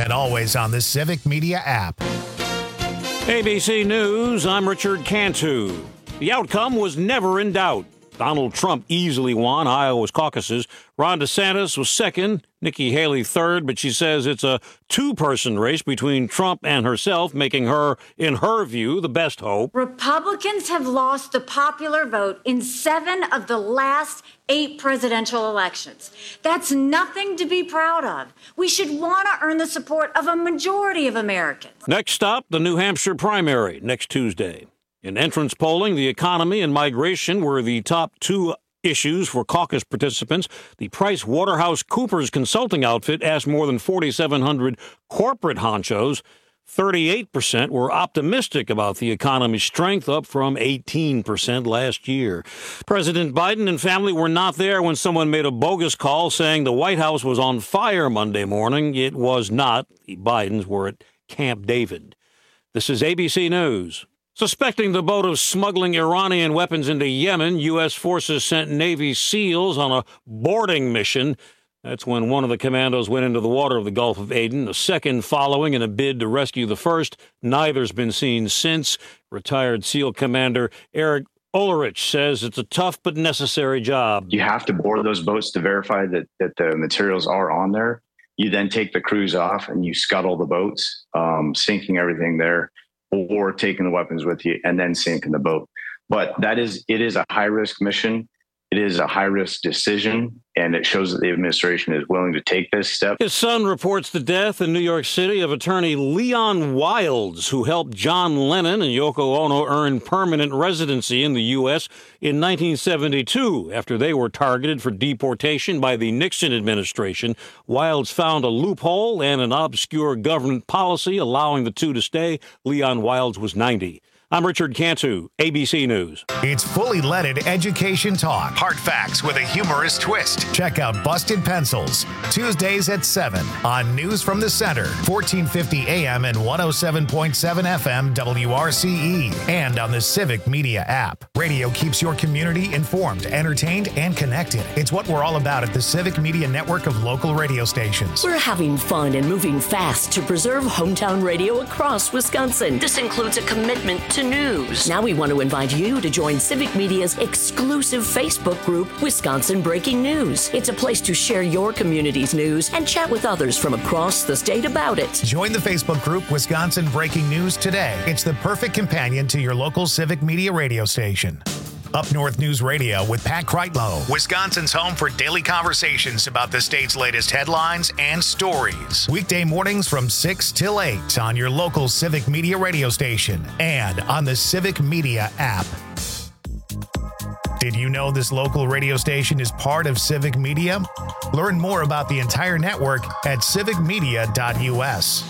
and always on the Civic Media app. ABC News, I'm Richard Cantu. The outcome was never in doubt. Donald Trump easily won Iowa's caucuses. Ron DeSantis was second, Nikki Haley third, but she says it's a two-person race between Trump and herself, making her, in her view, the best hope. Republicans have lost the popular vote in 7 of the last 8 presidential elections. That's nothing to be proud of. We should want to earn the support of a majority of Americans. Next stop, the New Hampshire primary, next Tuesday. In entrance polling, the economy and migration were the top 2 issues for caucus participants. The PricewaterhouseCoopers consulting outfit asked more than 4,700 corporate honchos. 38% were optimistic about the economy's strength, up from 18% last year. President Biden and family were not there when someone made a bogus call saying the White House was on fire Monday morning. It was not. The Bidens were at Camp David. This is ABC News. Suspecting the boat of smuggling Iranian weapons into Yemen, U.S. forces sent Navy SEALs on a boarding mission. That's when one of the commandos went into the water of the Gulf of Aden, the second following in a bid to rescue the first. Neither's been seen since. Retired SEAL Commander Eric Ulrich says it's a tough but necessary job. You have to board those boats to verify that the materials are on there. You then take the crews off and you scuttle the boats, sinking everything there, or taking the weapons with you and then sinking the boat. But it is a high-risk mission. It is a high-risk decision, and it shows that the administration is willing to take this step. His son reports the death in New York City of attorney Leon Wilds, who helped John Lennon and Yoko Ono earn permanent residency in the U.S. in 1972 after they were targeted for deportation by the Nixon administration. Wilds found a loophole and an obscure government policy allowing the two to stay. Leon Wilds was 90. I'm Richard Cantu, ABC News. It's fully leaded education talk. Hard facts with a humorous twist. Check out Busted Pencils, Tuesdays at 7 on News from the Center, 1450 AM and 107.7 FM WRCE, and on the Civic Media app. Radio keeps your community informed, entertained, and connected. It's what we're all about at the Civic Media network of local radio stations. We're having fun and moving fast to preserve hometown radio across Wisconsin. This includes a commitment to news. Now we want to invite you to join Civic Media's exclusive Facebook group, Wisconsin Breaking News. It's a place to share your community's news and chat with others from across the state about it. Join the Facebook group, Wisconsin Breaking News, today. It's the perfect companion to your local Civic Media radio station. Up North News Radio with Pat Kreitlow, Wisconsin's home for daily conversations about the state's latest headlines and stories. Weekday mornings from 6 till 8 on your local Civic Media radio station and on the Civic Media app. Did you know this local radio station is part of Civic Media? Learn more about the entire network at civicmedia.us.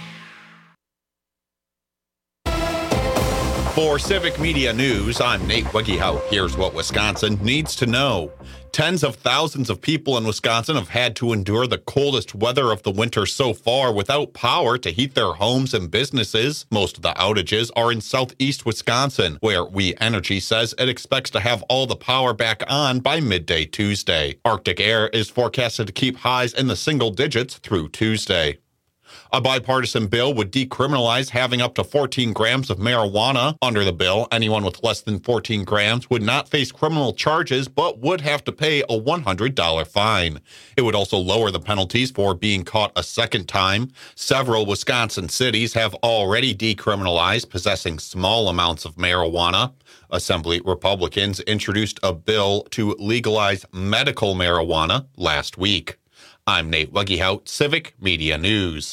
For Civic Media News, I'm Nate Wegehout. Here's what Wisconsin needs to know. Tens of thousands of people in Wisconsin have had to endure the coldest weather of the winter so far without power to heat their homes and businesses. Most of the outages are in southeast Wisconsin, where We Energy says it expects to have all the power back on by midday Tuesday. Arctic air is forecasted to keep highs in the single digits through Tuesday. A bipartisan bill would decriminalize having up to 14 grams of marijuana. Under the bill, anyone with less than 14 grams would not face criminal charges, but would have to pay a $100 fine. It would also lower the penalties for being caught a second time. Several Wisconsin cities have already decriminalized possessing small amounts of marijuana. Assembly Republicans introduced a bill to legalize medical marijuana last week. I'm Nate Wegehout, Civic Media News.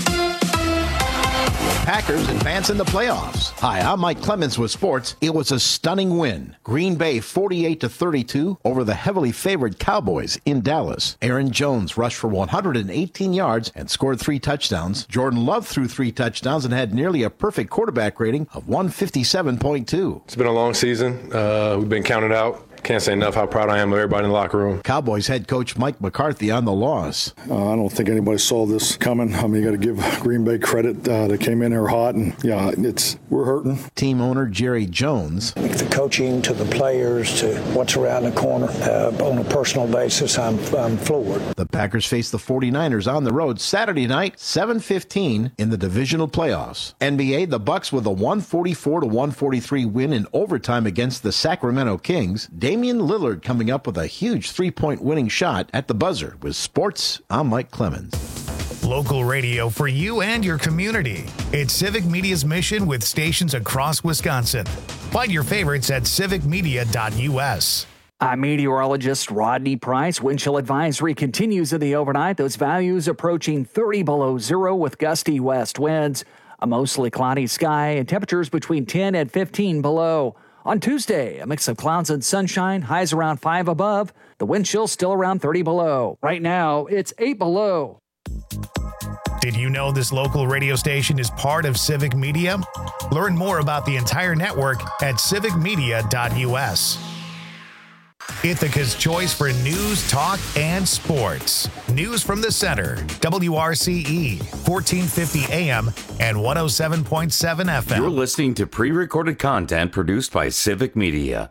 Packers advance in the playoffs. Hi, I'm Mike Clemens with sports. It was a stunning win. Green Bay 48-32 over the heavily favored Cowboys in Dallas. Aaron Jones rushed for 118 yards and scored 3 touchdowns. Jordan Love threw 3 touchdowns and had nearly a perfect quarterback rating of 157.2. It's been a long season. We've been counted out can't say enough how proud I am of everybody in the locker room. Cowboys head coach Mike McCarthy on the loss. I don't think anybody saw this coming. I mean, you got to give Green Bay credit. They came in here hot, and we're hurting. Team owner Jerry Jones. The coaching to the players to what's around the corner on a personal basis, I'm floored. The Packers face the 49ers on the road Saturday night, 7:15 in the divisional playoffs. NBA, the Bucks with a 144-143 win in overtime against the Sacramento Kings. Damian Lillard coming up with a huge three-point winning shot at the buzzer. With sports, I'm Mike Clemens. Local radio for you and your community. It's Civic Media's mission with stations across Wisconsin. Find your favorites at civicmedia.us. I'm meteorologist Rodney Price. Wind chill advisory continues in the overnight. Those values approaching 30 below zero with gusty west winds. A mostly cloudy sky and temperatures between 10 and 15 below. On Tuesday, a mix of clouds and sunshine, highs around 5 above. The wind chill still around 30 below. Right now, it's 8 below. Did you know this local radio station is part of Civic Media? Learn more about the entire network at civicmedia.us. Ithaca's choice for news, talk, and sports. News from the center. WRCE, 1450 AM and 107.7 FM. You're listening to pre-recorded content produced by Civic Media.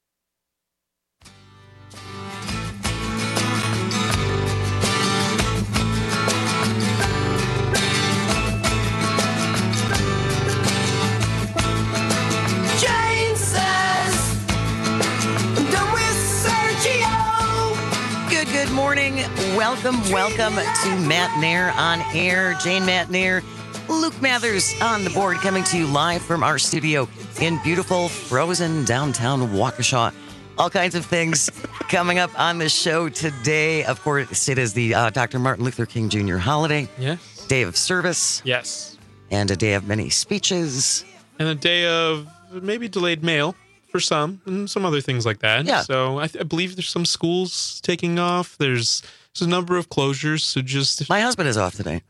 Welcome to Matt Nair on air. Jane Matt Nair, Luke Mathers on the board, coming to you live from our studio in beautiful, frozen downtown Waukesha. All kinds of things coming up on the show today. Of course, it is the Dr. Martin Luther King Jr. holiday. Yes. Day of service. Yes. And a day of many speeches. And a day of maybe delayed mail for some, and some other things like that. Yeah. So I believe there's some schools taking off. There's a number of closures. So just my husband is off today.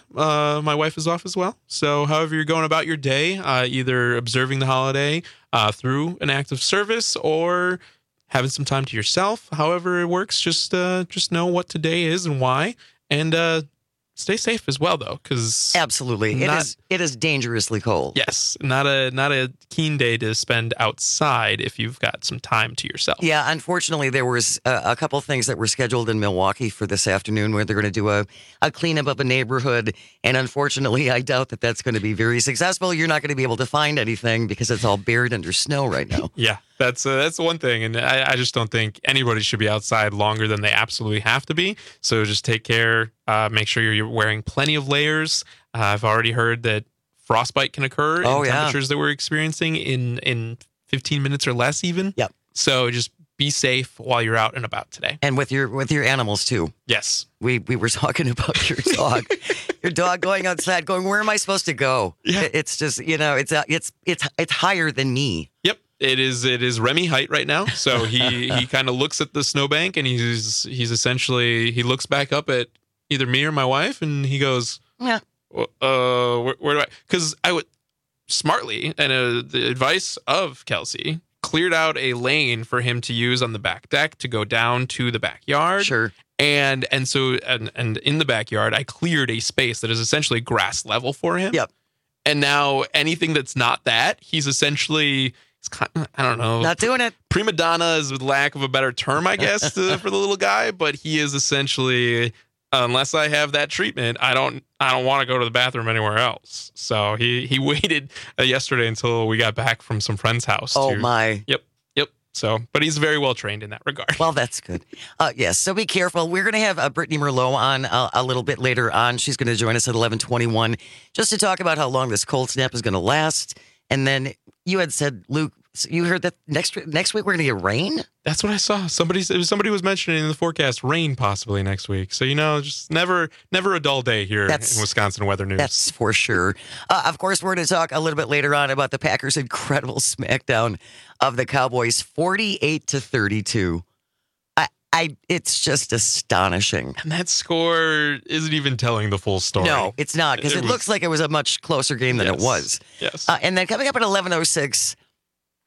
My wife is off as well. So however you're going about your day, either observing the holiday through an act of service or having some time to yourself. However it works, just know what today is and why, and stay safe as well, though, because absolutely it is dangerously cold. Yes, not a keen day to spend outside if you've got some time to yourself. Yeah, unfortunately, there was a couple of things that were scheduled in Milwaukee for this afternoon, where they're going to do a cleanup of a neighborhood, and unfortunately, I doubt that that's going to be very successful. You're not going to be able to find anything because it's all buried under snow right now. Yeah. That's one thing, and I just don't think anybody should be outside longer than they absolutely have to be. So just take care. Make sure you're wearing plenty of layers. I've already heard that frostbite can occur in temperatures that we're experiencing in 15 minutes or less even. Yep. So just be safe while you're out and about today. And with your animals too. Yes. We were talking about your dog. Your dog going outside, going, where am I supposed to go? Yeah. It's just, it's higher than me. Yep. It is Remy height right now. So he kind of looks at the snowbank and he's essentially, he looks back up at either me or my wife and he goes, yeah. Where do I? Because I would smartly, and the advice of Kelsey, cleared out a lane for him to use on the back deck to go down to the backyard. Sure. And so in the backyard, I cleared a space that is essentially grass level for him. Yep. And now anything that's not that, he's essentially, I don't know. Not doing it. Prima donna is, with lack of a better term, I guess, for the little guy. But he is essentially, unless I have that treatment, I don't want to go to the bathroom anywhere else. So he waited yesterday until we got back from some friend's house. Oh, my. Yep. So, but he's very well trained in that regard. Well, that's good. Yes, so be careful. We're going to have Brittany Merlot on a little bit later on. She's going to join us at 11:21 just to talk about how long this cold snap is going to last. And then you had said, Luke, you heard that next week we're going to get rain? That's what I saw. Somebody was mentioning in the forecast rain possibly next week. So, just never a dull day here in Wisconsin weather news. That's for sure. Of course, we're going to talk a little bit later on about the Packers' incredible smackdown of the Cowboys, 48-32. It's just astonishing. And that score isn't even telling the full story. No, it's not, because it looks like it was a much closer game than it was. Yes. And then coming up at 11:06,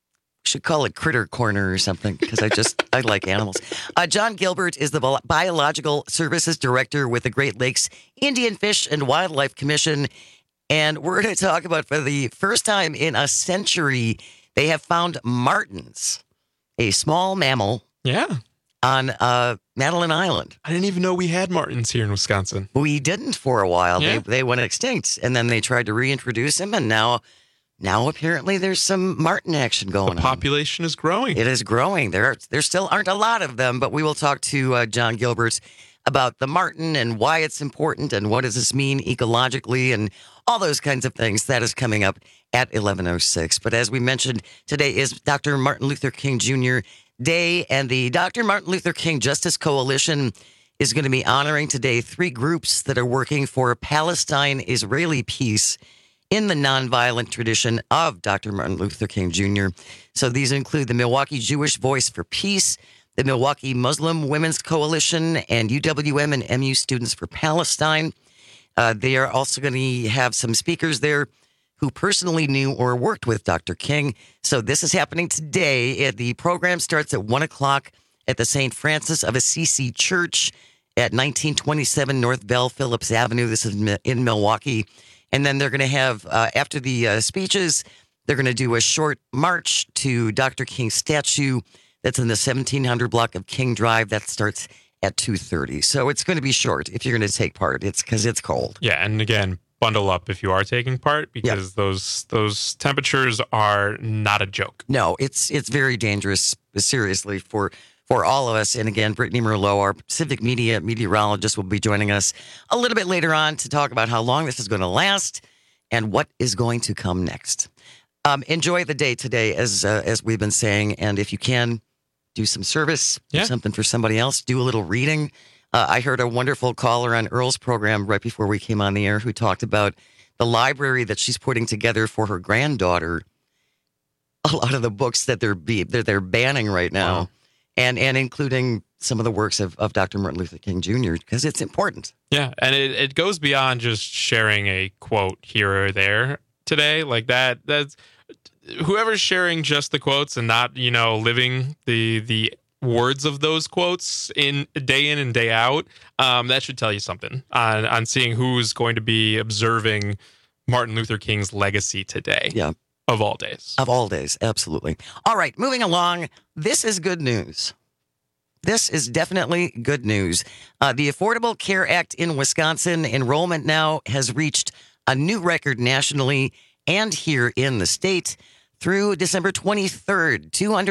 Should call it Critter Corner or something because I like animals. John Gilbert is the Biological Services Director with the Great Lakes Indian Fish and Wildlife Commission. And we're going to talk about, for the first time in a century, they have found martens, a small mammal. Yeah. On Madeline Island. I didn't even know we had martens here in Wisconsin. We didn't for a while. Yeah. They went extinct, and then they tried to reintroduce them, and now apparently there's some marten action going on. The population is growing. It is growing. There still aren't a lot of them, but we will talk to John Gilbert about the marten and why it's important and what does this mean ecologically and all those kinds of things. That is coming up at 11:06. But as we mentioned, today is Dr. Martin Luther King Jr. Day, and the Dr. Martin Luther King Justice Coalition is going to be honoring today 3 groups that are working for Palestine-Israeli peace in the nonviolent tradition of Dr. Martin Luther King Jr. So these include the Milwaukee Jewish Voice for Peace, the Milwaukee Muslim Women's Coalition, and UWM and MU Students for Palestine. They are also going to have some speakers there who personally knew or worked with Dr. King. So this is happening today. The program starts at 1 o'clock at the St. Francis of Assisi Church at 1927 North Bell Phillips Avenue. This is in Milwaukee. And then they're going to have, after the speeches, they're going to do a short march to Dr. King's statue that's in the 1700 block of King Drive. That starts at 2:30. So it's going to be short if you're going to take part. It's because it's cold. Yeah, and again, bundle up if you are taking part because those temperatures are not a joke. No, it's very dangerous, seriously, for all of us. And again, Brittany Merlot, our civic media meteorologist, will be joining us a little bit later on to talk about how long this is going to last and what is going to come next. Enjoy the day today, as we've been saying, and if you can, do some service, do something for somebody else, do a little reading. I heard a wonderful caller on Earl's program right before we came on the air who talked about the library that she's putting together for her granddaughter. A lot of the books that they're banning right now, wow. and including some of the works of Dr. Martin Luther King Jr. because it's important. Yeah, and it goes beyond just sharing a quote here or there today like that. That's whoever's sharing just the quotes and not living the words of those quotes in and day out, that should tell you something on seeing who's going to be observing Martin Luther King's legacy today. Yeah. Of all days. Of all days, absolutely. All right, moving along. This is good news. This is definitely good news. The Affordable Care Act in Wisconsin enrollment now has reached a new record nationally and here in the state. Through December 23rd,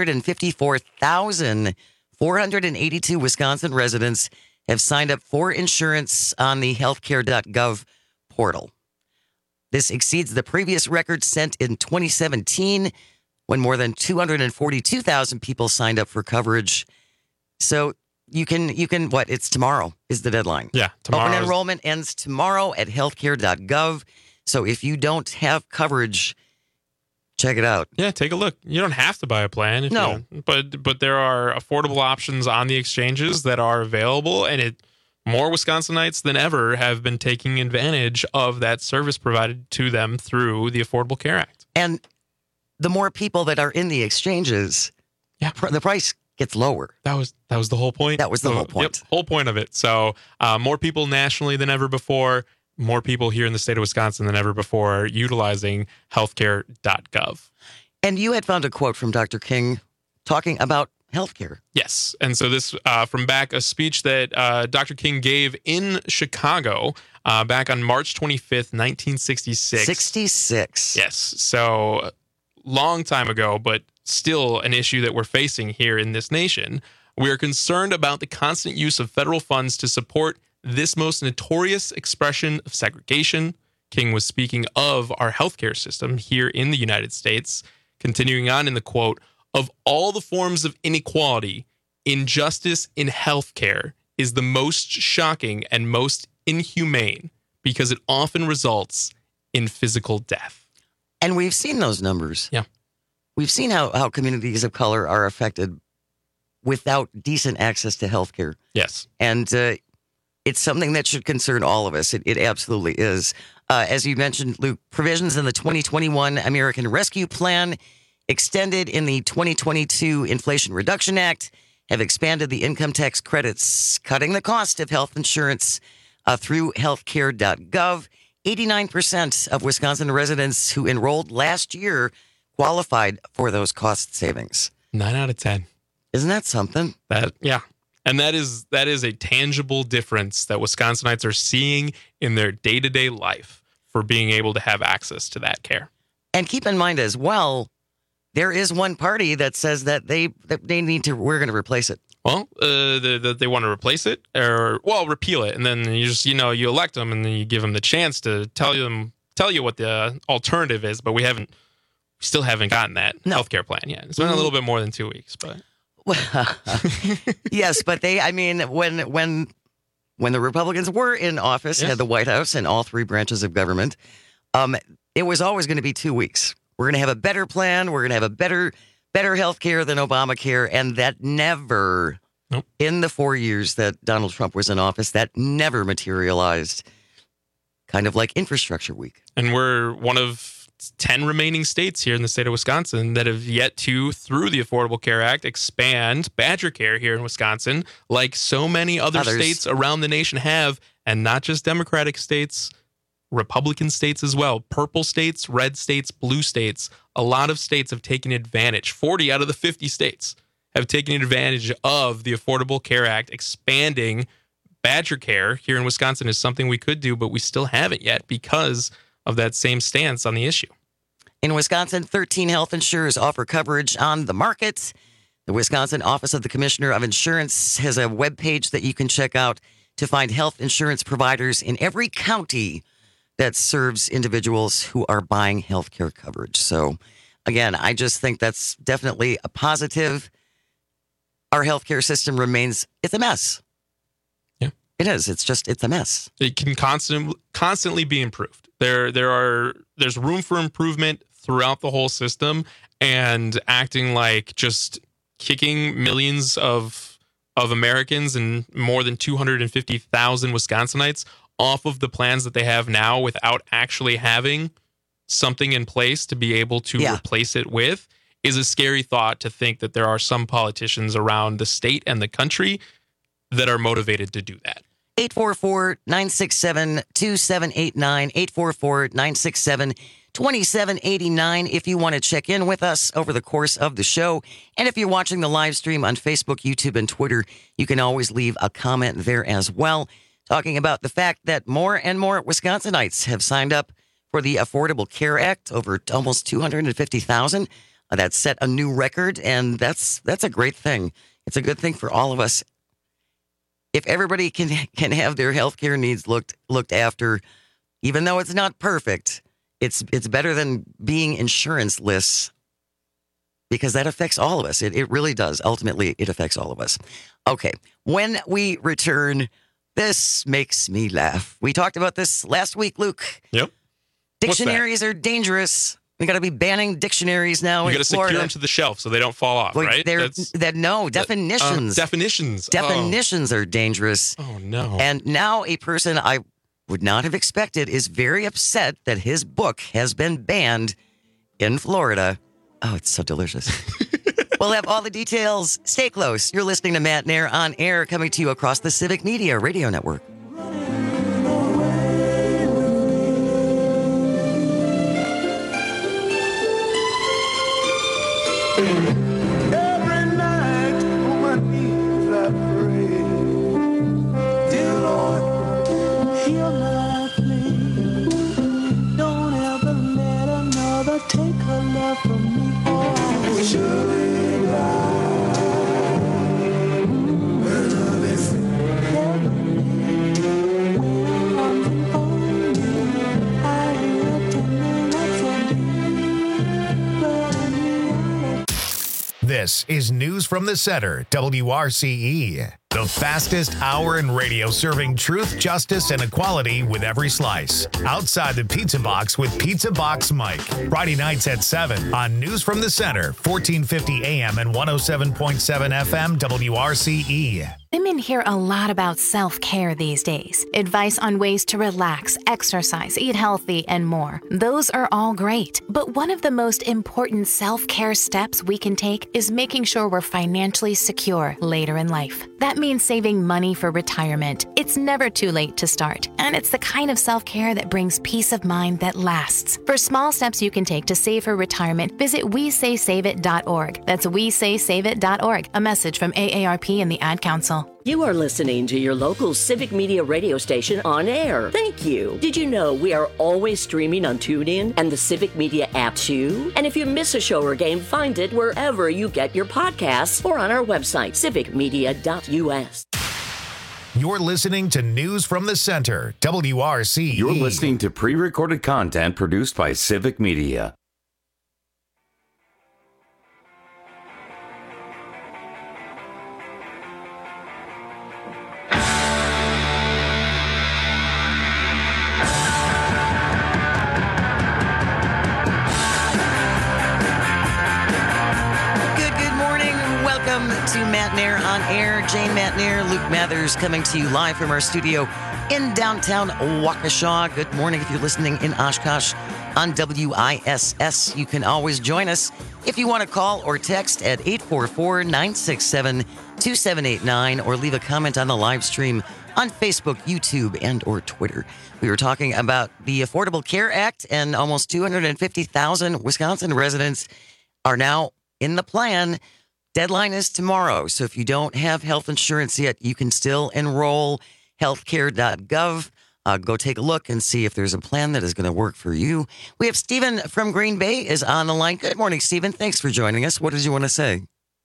254,482 Wisconsin residents have signed up for insurance on the healthcare.gov portal. This exceeds the previous record set in 2017 when more than 242,000 people signed up for coverage. So you can it's tomorrow is the deadline. Yeah, tomorrow. Open enrollment ends tomorrow at healthcare.gov. So if you don't have coverage, check it out. Yeah, take a look. You don't have to buy a plan. But there are affordable options on the exchanges that are available, and more Wisconsinites than ever have been taking advantage of that service provided to them through the Affordable Care Act. And the more people that are in the exchanges, the price gets lower. That was the whole point. That was the whole point. Yep, whole point of it. So more people nationally than ever before. More people here in the state of Wisconsin than ever before utilizing healthcare.gov. And you had found a quote from Dr. King talking about healthcare. Yes. And so this from back a speech that Dr. King gave in Chicago back on March 25th, 1966. 66. Yes. So long time ago, but still an issue that we're facing here in this nation. We are concerned about the constant use of federal funds to support this most notorious expression of segregation. King was speaking of our healthcare system here in the United States, continuing on in the quote, "Of all the forms of inequality, injustice in healthcare is the most shocking and most inhumane because it often results in physical death." And we've seen those numbers. Yeah. We've seen how communities of color are affected without decent access to healthcare. Yes. And it's something that should concern all of us. It absolutely is. As you mentioned, Luke, provisions in the 2021 American Rescue Plan extended in the 2022 Inflation Reduction Act have expanded the income tax credits, cutting the cost of health insurance through healthcare.gov. 89% of Wisconsin residents who enrolled last year qualified for those cost savings. 9 out of 10. Isn't that something? Yeah. And that is a tangible difference that Wisconsinites are seeing in their day-to-day life for being able to have access to that care. And keep in mind as well, there is one party that says that they need to, we're going to replace it. Well, they want to replace it or, repeal it. And then you just, you elect them and then you give them the chance to tell you what the alternative is. But we still haven't gotten that healthcare plan yet. It's been a little bit more than 2 weeks, but. Yes, but when the Republicans were in office, had the White House and all three branches of government, it was always going to be 2 weeks. We're going to have a better plan. We're going to have a better health care than Obamacare. And that never, in the 4 years that Donald Trump was in office, that never materialized, kind of like Infrastructure Week. And we're one of 10 remaining states here in the state of Wisconsin that have yet to, through the Affordable Care Act, expand Badger Care here in Wisconsin, like so many other states around the nation have, and not just Democratic states, Republican states as well, purple states, red states, blue states. A lot of states have taken advantage. 40 out of the 50 states have taken advantage of the Affordable Care Act. Expanding Badger Care here in Wisconsin is something we could do, but we still haven't yet because of that same stance on the issue. In Wisconsin, 13 health insurers offer coverage on the market. The Wisconsin Office of the Commissioner of Insurance has a webpage that you can check out to find health insurance providers in every county that serves individuals who are buying health care coverage. So, again, I just think that's definitely a positive. Our healthcare system it's a mess. Yeah. It is. It's a mess. It can constantly be improved. There's room for improvement throughout the whole system, and acting like just kicking millions of Americans and more than 250,000 Wisconsinites off of the plans that they have now without actually having something in place to be able to replace it with is a scary thought, to think that there are some politicians around the state and the country that are motivated to do that. 844-967-2789, 844-967-2789 if you want to check in with us over the course of the show. And if you're watching the live stream on Facebook, YouTube, and Twitter, you can always leave a comment there as well, talking about the fact that more and more Wisconsinites have signed up for the Affordable Care Act, over almost 250,000. That set a new record, and that's a great thing. It's a good thing for all of us. If everybody can have their health care needs looked after, even though it's not perfect, it's better than being insurance-less, because that affects all of us. It really does. Ultimately, it affects all of us. Okay, when we return, this makes me laugh. We talked about this last week, Luke. Yep. Dictionaries are dangerous. We got to be banning dictionaries now in Florida. You got to secure them to the shelf so they don't fall off, right? Definitions. Definitions. Definitions are dangerous. Oh, no. And now a person I would not have expected is very upset that his book has been banned in Florida. Oh, it's so delicious. We'll have all the details. Stay close. You're listening to Matt Nair on air, coming to you across the Civic Media Radio Network. Every night on my knees I pray, dear Lord, hear my plea. Don't ever let another take her love from me. Oh, surely my love is heavenly. When I'm on you, I hear tender notes of This is News from the Center, WRCE. The fastest hour in radio serving truth, justice, and equality with every slice. Outside the Pizza Box with Pizza Box Mike. Friday nights at 7 on News from the Center, 1450 AM and 107.7 FM WRCE. Women hear a lot about self-care these days. Advice on ways to relax, exercise, eat healthy, and more. Those are all great. But one of the most important self-care steps we can take is making sure we're financially secure later in life. That means saving money for retirement. It's never too late to start. And it's the kind of self-care that brings peace of mind that lasts. For small steps you can take to save for retirement, visit WeSaySaveIt.org. That's WeSaySaveIt.org. A message from AARP and the Ad Council. You are listening to your local Civic Media radio station on air. Thank you. Did you know we are always streaming on TuneIn and the Civic Media app too? And if you miss a show or game, find it wherever you get your podcasts or on our website, civicmedia.us. You're listening to News from the Center, WRCE. You're listening to pre-recorded content produced by Civic Media. To Matt Nair on air. Jane Matt Nair, Luke Mathers coming to you live from our studio in downtown Waukesha. Good morning if you're listening in Oshkosh on WISS. You can always join us if you want to call or text at 844-967-2789 or leave a comment on the live stream on Facebook, YouTube, and or Twitter. We were talking about the Affordable Care Act, and almost 250,000 Wisconsin residents are now in the plan. Deadline is tomorrow, so if you don't have health insurance yet, you can still enroll. Healthcare.gov. Go take a look and see if there's a plan that is going to work for you. We have Stephen from Green Bay is on the line. Good morning, Stephen. Thanks for joining us. What did you want to say?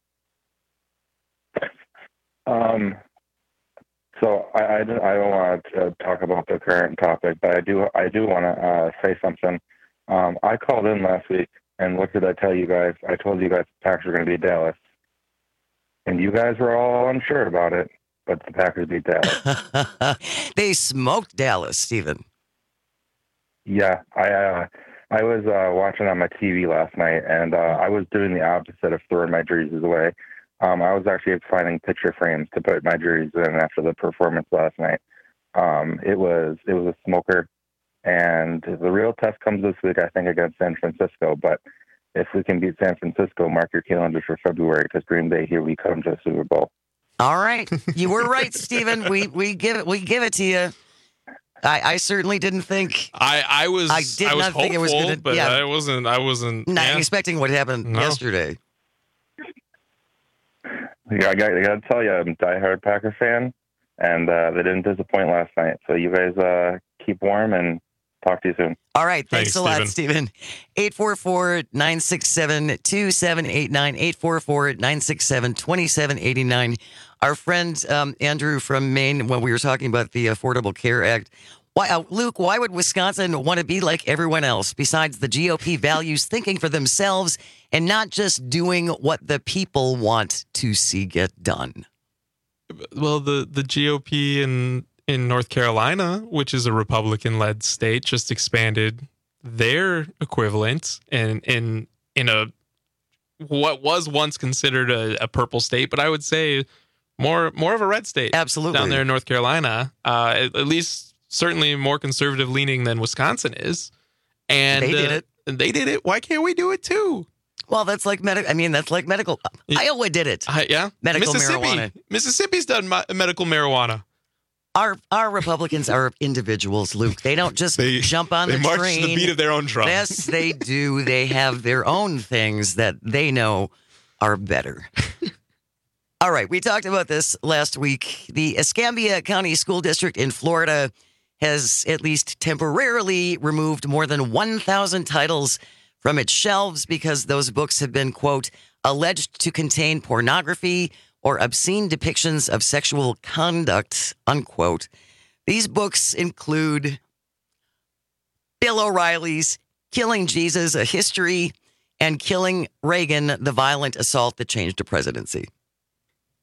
So I don't want to talk about the current topic, but I do want to say something. I called in last week, and what did I tell you guys? I told you guys the Packers were going to beat Dallas. And you guys were all unsure about it, but the Packers beat Dallas. They smoked Dallas, Stephen. Yeah, I was watching on my TV last night, and I was doing the opposite of throwing my jerseys away. I was actually finding picture frames to put my jerseys in after the performance last night. It was a smoker, and the real test comes this week, I think, against San Francisco. But if we can beat San Francisco, mark your calendars for February, because Green Bay, here we come to the Super Bowl. All right, you were right, Stephen. We give it to you. I certainly didn't think. I was not think it was going to. But yeah, I wasn't not expecting what happened yesterday. Yeah, I got to tell you, I'm a diehard Packer fan, and they didn't disappoint last night. So you guys keep warm, and talk to you soon. All right. Thanks a lot, Stephen. 844-967-2789. 844-967-2789. Our friend Andrew from Maine, when we were talking about the Affordable Care Act, Luke, why would Wisconsin want to be like everyone else besides the GOP values thinking for themselves and not just doing what the people want to see get done? Well, the GOP in North Carolina, which is a Republican-led state, just expanded their equivalent in a what was once considered a purple state, but I would say more of a red state. Absolutely. Down there in North Carolina, at least certainly more conservative leaning than Wisconsin is. And they did it. They did it. Why can't we do it too? Well, that's like medical. Iowa did it. Yeah. Medical marijuana. Mississippi's done medical marijuana. Our Republicans are individuals, Luke. They don't just jump on the train. They march to the beat of their own drum. Yes, they do. They have their own things that they know are better. All right. We talked about this last week. The Escambia County School District in Florida has at least temporarily removed more than 1,000 titles from its shelves because those books have been, quote, alleged to contain pornography or obscene depictions of sexual conduct, unquote. These books include Bill O'Reilly's Killing Jesus, A History, and Killing Reagan, The Violent Assault That Changed a Presidency.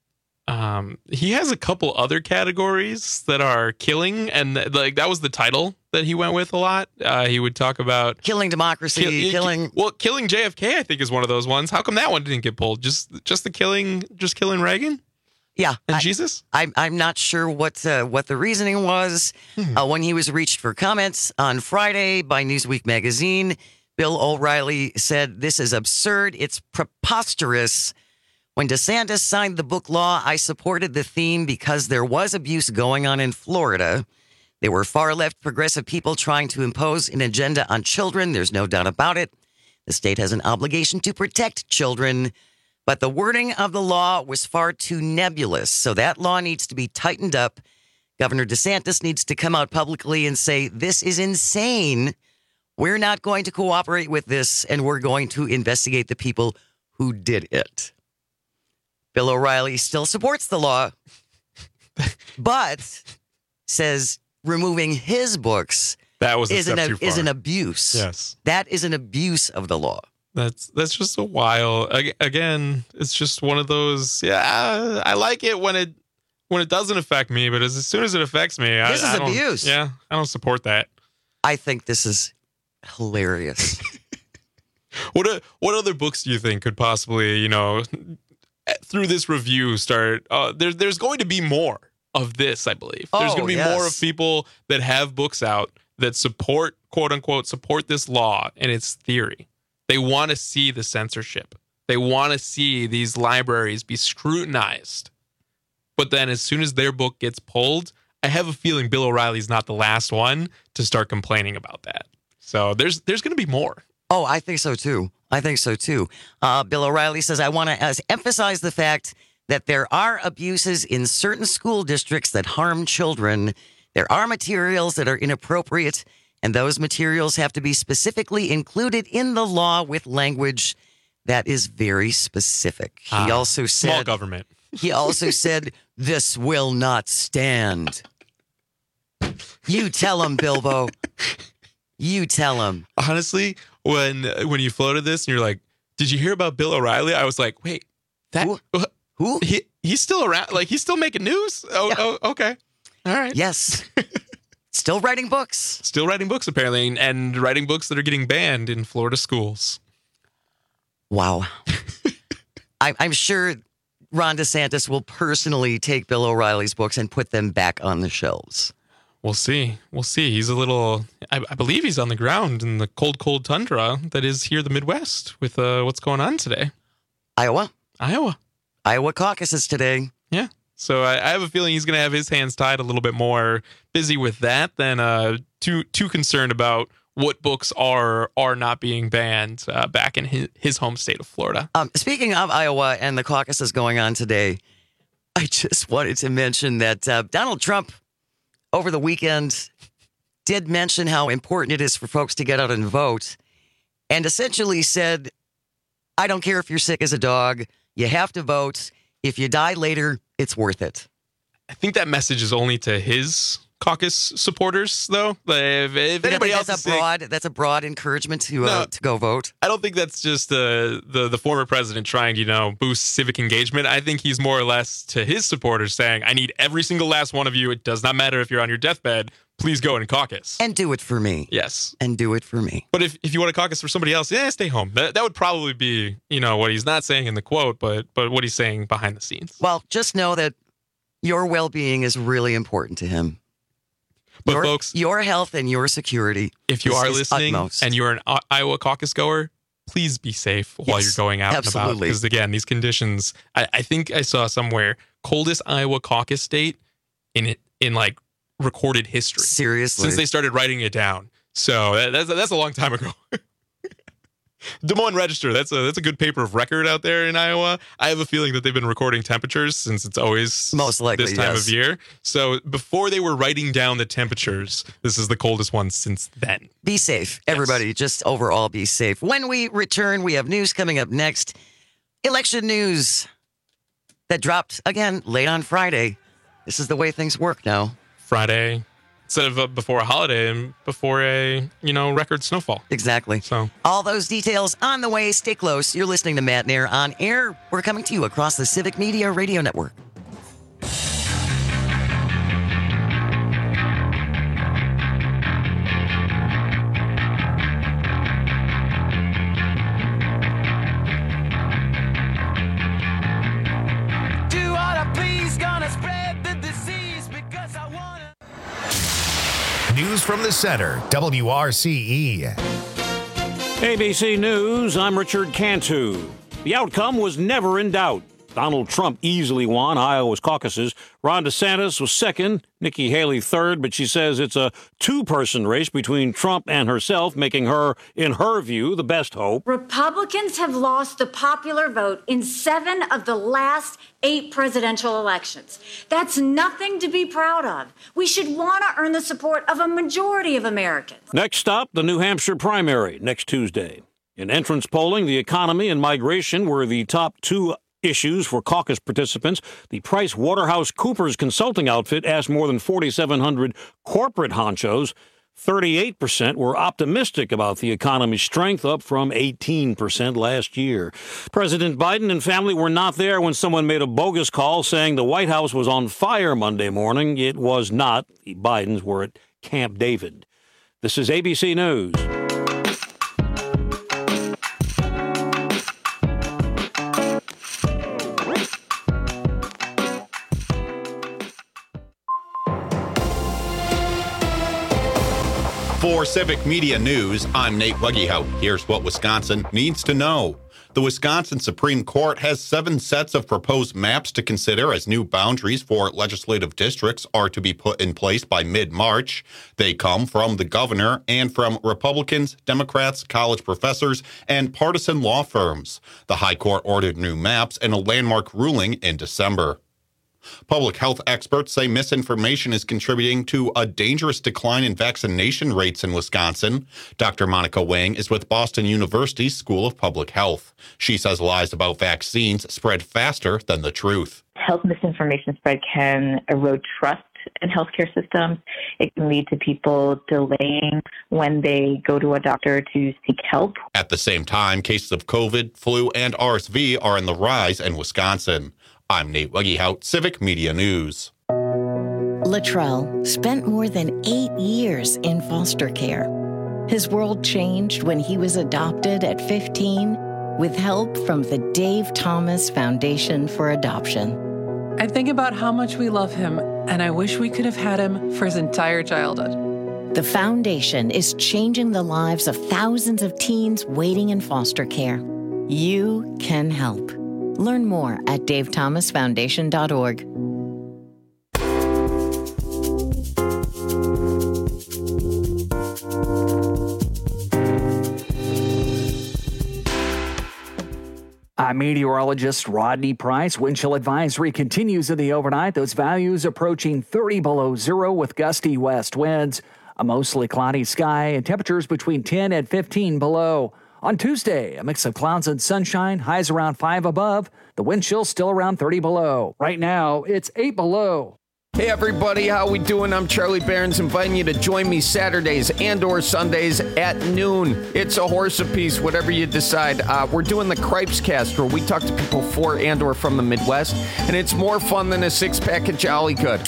He has a couple other categories that are killing, and that was the title that he went with a lot. He would talk about killing democracy, killing JFK. I think is one of those ones. How come that one didn't get pulled? Just killing Reagan. Yeah, and Jesus. I'm not sure what the reasoning was when he was reached for comments on Friday by Newsweek magazine. Bill O'Reilly said, "This is absurd. It's preposterous. When DeSantis signed the book law, I supported the theme because there was abuse going on in Florida. There were far-left progressive people trying to impose an agenda on children. There's no doubt about it. The state has an obligation to protect children, but the wording of the law was far too nebulous, so that law needs to be tightened up. Governor DeSantis needs to come out publicly and say, this is insane. We're not going to cooperate with this, and we're going to investigate the people who did it." Bill O'Reilly still supports the law, but says removing his books is an abuse. Yes. That is an abuse of the law. That's just a while. Again, it's just one of those, I like it when it doesn't affect me, but as soon as it affects me, this is abuse. Yeah, I don't support that. I think this is hilarious. What other books do you think could possibly, through this review start? There's going to be more of this, I believe. There's going to be more of people that have books out that support, quote unquote, support this law and its theory. They want to see the censorship. They want to see these libraries be scrutinized. But then as soon as their book gets pulled, I have a feeling Bill O'Reilly's not the last one to start complaining about that. So there's going to be more. Oh, I think so too. Bill O'Reilly says, I want to emphasize the fact that there are abuses in certain school districts that harm children. There are materials that are inappropriate, and those materials have to be specifically included in the law with language that is very specific. He also said, small government. He also said, this will not stand. You tell him, Bilbo. You tell him. Honestly, when you floated this and you're like, did you hear about Bill O'Reilly? I was like, wait, who? He's still around? Like, he's still making news? Oh, okay. All right. Yes. Still writing books. Still writing books, apparently, and writing books that are getting banned in Florida schools. Wow. I'm sure Ron DeSantis will personally take Bill O'Reilly's books and put them back on the shelves. We'll see. He's a little, I believe he's on the ground in the cold, cold tundra that is here, the Midwest, with what's going on today. Iowa caucuses today. Yeah. So I have a feeling he's going to have his hands tied a little bit more busy with that than too concerned about what books are not being banned back in his home state of Florida. Speaking of Iowa and the caucuses going on today, I just wanted to mention that Donald Trump over the weekend did mention how important it is for folks to get out and vote, and essentially said, I don't care if you're sick as a dog, you have to vote. If you die later, it's worth it. I think that message is only to his caucus supporters, though. If anybody else is that's a broad encouragement to go vote. I don't think that's just the former president trying to boost civic engagement. I think he's more or less to his supporters saying, I need every single last one of you. It does not matter if you're on your deathbed. Please go and caucus. And do it for me. Yes. And do it for me. But if you want to caucus for somebody else, stay home. That would probably be, what he's not saying in the quote, but what he's saying behind the scenes. Well, just know that your well-being is really important to him. But folks, your health and your security. If you are listening and you're an Iowa caucus goer, please be safe while you're going out and about. Because again, these conditions, I think I saw somewhere, coldest Iowa caucus state in like recorded history. Seriously, since they started writing it down. So that's a long time ago. Des Moines Register, that's a good paper of record out there in Iowa. I have a feeling that they've been recording temperatures since it's always most likely this time of year. So before they were writing down the temperatures, this is the coldest one since then. Be safe, everybody. Just overall be safe. When we return, we have news coming up next. Election news that dropped again late on Friday. This is the way things work now. Friday. Instead of before a holiday and before a, record snowfall. Exactly. So all those details on the way. Stay close. You're listening to Matt Nair on air. We're coming to you across the Civic Media Radio Network. from the Center, WRCE. ABC News, I'm Richard Cantu. The outcome was never in doubt. Donald Trump easily won Iowa's caucuses. Ron DeSantis was second, Nikki Haley third, but she says it's a two-person race between Trump and herself, making her, in her view, the best hope. Republicans have lost the popular vote in 7 of the last 8 presidential elections. That's nothing to be proud of. We should want to earn the support of a majority of Americans. Next up, the New Hampshire primary next Tuesday. In entrance polling, the economy and migration were the top 2 issues for caucus participants. The Price Waterhouse Coopers consulting outfit asked more than 4,700 corporate honchos. 38% were optimistic about the economy's strength, up from 18% last year. President Biden and family were not there when someone made a bogus call saying the White House was on fire Monday morning. It was not. The Bidens were at Camp David. This is ABC News. For Civic Media News, I'm Nate Weggehout. Here's what Wisconsin needs to know. The Wisconsin Supreme Court has 7 sets of proposed maps to consider as new boundaries for legislative districts are to be put in place by mid-March. They come from the governor and from Republicans, Democrats, college professors, and partisan law firms. The High Court ordered new maps in a landmark ruling in December. Public health experts say misinformation is contributing to a dangerous decline in vaccination rates in Wisconsin. Dr. Monica Wang is with Boston University's School of Public Health. She says lies about vaccines spread faster than the truth. Health misinformation spread can erode trust in healthcare systems. It can lead to people delaying when they go to a doctor to seek help. At the same time, cases of COVID, flu, and RSV are on the rise in Wisconsin. I'm Nate Weggehout, Civic Media News. Latrell spent more than 8 years in foster care. His world changed when he was adopted at 15 with help from the Dave Thomas Foundation for Adoption. I think about how much we love him, and I wish we could have had him for his entire childhood. The foundation is changing the lives of thousands of teens waiting in foster care. You can help. Learn more at davethomasfoundation.org. I'm meteorologist Rodney Price. Wind chill advisory continues in the overnight. Those values approaching 30 below zero with gusty west winds. A mostly cloudy sky and temperatures between 10 and 15 below. On Tuesday, a mix of clouds and sunshine, highs around 5 above. The wind chill still around 30 below. Right now, it's 8 below. Hey everybody, how we doing? I'm Charlie Barons, inviting you to join me Saturdays and or Sundays at noon. It's a horse apiece, whatever you decide. We're doing the Cripes Cast, where we talk to people for and or from the Midwest, and it's more fun than a 6-pack of Jolly Good.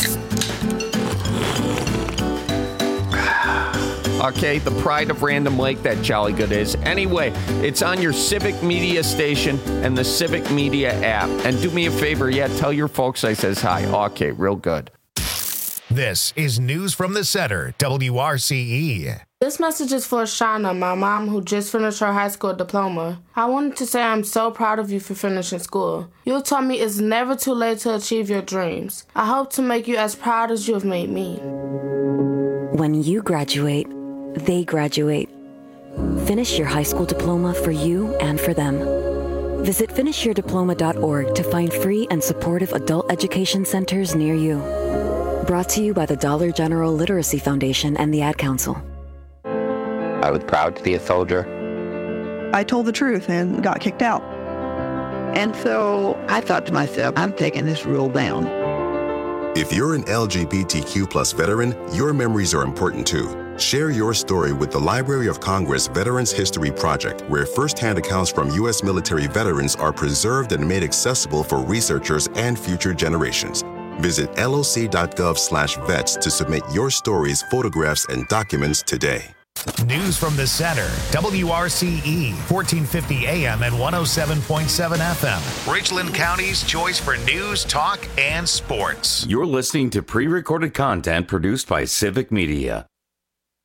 Okay, the pride of Random Lake, that Jolly Good is. Anyway, it's on your Civic Media station and the Civic Media app. And do me a favor, tell your folks I says hi. Okay, real good. This is News from the Center, WRCE. This message is for Shauna, my mom, who just finished her high school diploma. I wanted to say I'm so proud of you for finishing school. You taught me it's never too late to achieve your dreams. I hope to make you as proud as you have made me. When you graduate, they graduate. Finish your high school diploma for you and for them. Visit finishyourdiploma.org to find free and supportive adult education centers near you. Brought to you by the Dollar General Literacy Foundation and the Ad Council. I was proud to be a soldier. I told the truth and got kicked out. And so I thought to myself, I'm taking this rule down. If you're an LGBTQ plus veteran, your memories are important too. Share your story with the Library of Congress Veterans History Project, where firsthand accounts from U.S. military veterans are preserved and made accessible for researchers and future generations. Visit loc.gov/vets to submit your stories, photographs, and documents today. News from the Center, WRCE, 1450 AM and 107.7 FM. Richland County's choice for news, talk, and sports. You're listening to pre-recorded content produced by Civic Media.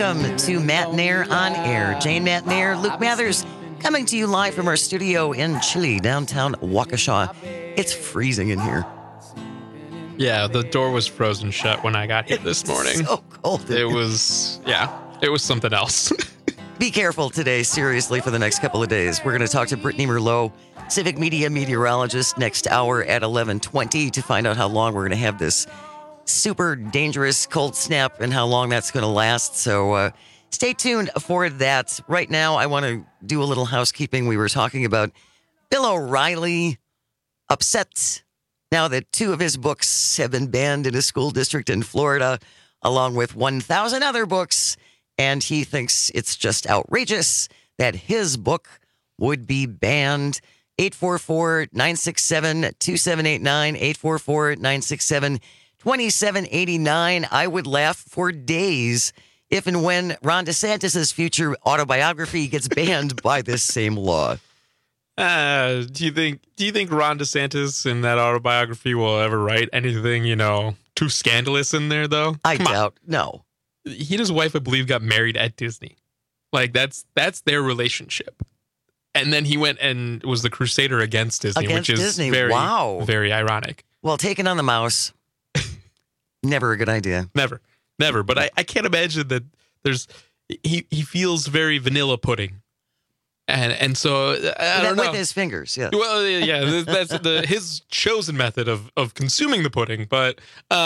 welcome to Matt Nair on Air. Jane Matt Nair, Luke Mathers, coming to you live from our studio in chilly downtown Waukesha. It's freezing in here. Yeah, the door was frozen shut when I got here this morning. So cold. It was something else. Be careful today, seriously, for the next couple of days. We're going to talk to Brittany Merlot, Civic Media meteorologist, next hour at 11:20 to find out how long we're going to have this super dangerous cold snap and how long that's going to last. So stay tuned for that. Right now, I want to do a little housekeeping. We were talking about Bill O'Reilly upset now that 2 of his books have been banned in a school district in Florida, along with 1,000 other books. And he thinks it's just outrageous that his book would be banned. 844-967-2789, 844-967-2789. I would laugh for days if and when Ron DeSantis' future autobiography gets banned by this same law. Do you think Ron DeSantis in that autobiography will ever write anything, too scandalous in there, though? I doubt. No. He and his wife, I believe, got married at Disney. Like, that's their relationship. And then he went and was the crusader against Disney, which is very, very ironic. Well, taking on the mouse, never a good idea. Never. But I can't imagine that he feels very vanilla pudding. And so I don't know. With his fingers, yeah. Well, yeah, that's his chosen method of consuming the pudding. But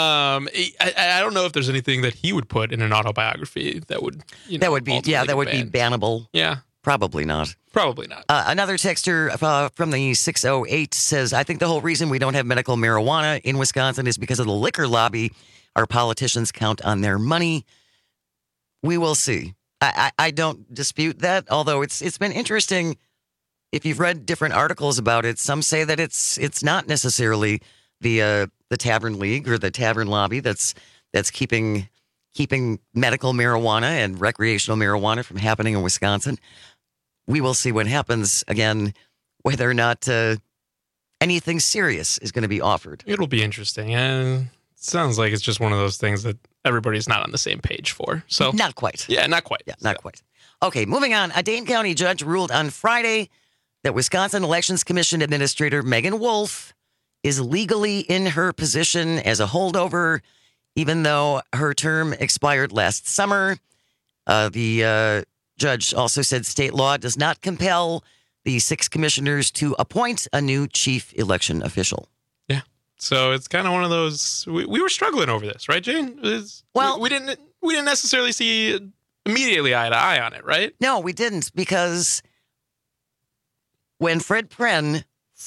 I don't know if there's anything that he would put in an autobiography that would be bannable. Yeah, probably not. Another texter from the 608 says, "I think the whole reason we don't have medical marijuana in Wisconsin is because of the liquor lobby. Our politicians count on their money. We will see." I don't dispute that, although it's been interesting. If you've read different articles about it, some say that it's not necessarily the Tavern League or the Tavern Lobby that's keeping medical marijuana and recreational marijuana from happening in Wisconsin. We will see what happens, again, whether or not anything serious is going to be offered. It'll be interesting. And it sounds like it's just one of those things that everybody's not on the same page for. So not quite. Yeah, not quite. Yeah, not quite. Okay, moving on. A Dane County judge ruled on Friday that Wisconsin Elections Commission Administrator Megan Wolf is legally in her position as a holdover, even though her term expired last summer. The judge also said state law does not compel the 6 commissioners to appoint a new chief election official. So it's kind of one of those. We were struggling over this, right, Jane? We didn't necessarily see immediately eye to eye on it, right? No, we didn't, because when Frederick Prenn,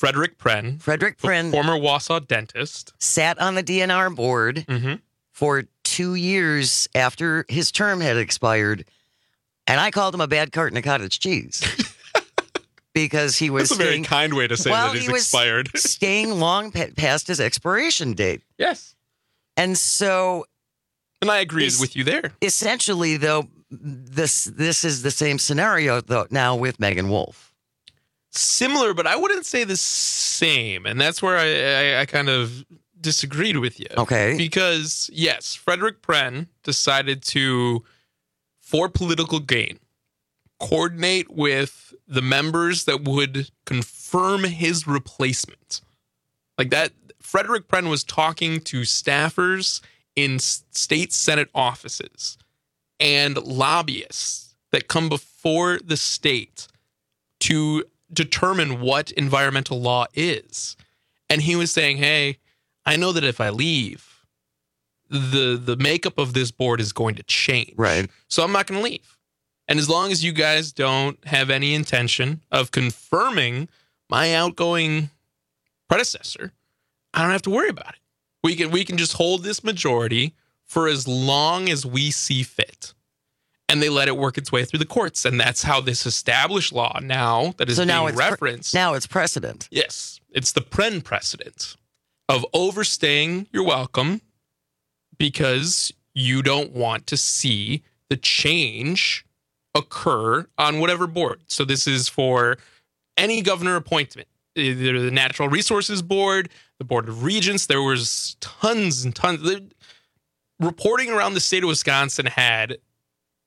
former Wausau dentist, sat on the DNR board for 2 years after his term had expired, and I called him a bad carton of cottage cheese. Because he was That's a very kind way to say that he's expired. Staying long past his expiration date. Yes. And so... And I agree with you there. Essentially, though, this is the same scenario, though, now with Megan Wolf. Similar, but I wouldn't say the same. And that's where I kind of disagreed with you. Okay. Because, yes, Frederick Prenn decided to, for political gain, coordinate with the members that would confirm his replacement. Like that, Frederick Prenn was talking to staffers in state Senate offices and lobbyists that come before the state to determine what environmental law is. And he was saying, hey, I know that if I leave, the makeup of this board is going to change. Right. So I'm not going to leave. And as long as you guys don't have any intention of confirming my outgoing predecessor, I don't have to worry about it. We can just hold this majority for as long as we see fit. And they let it work its way through the courts. And that's how this established law now that is being referenced. Now it's precedent. Yes. It's the Prenn precedent of overstaying your welcome because you don't want to see the change occur on whatever board. So this is for any governor appointment, either the Natural Resources Board, the Board of Regents. There was tons and tons. The reporting around the state of Wisconsin had